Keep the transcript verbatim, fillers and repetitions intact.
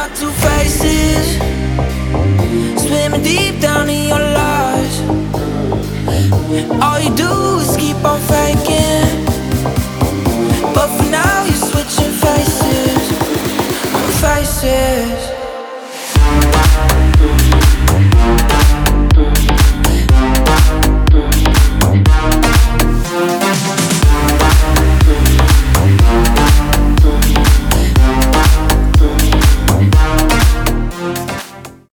got two faces, swimming deep down in your lies. All you do is keep on faking, but for now you're switching faces, faces.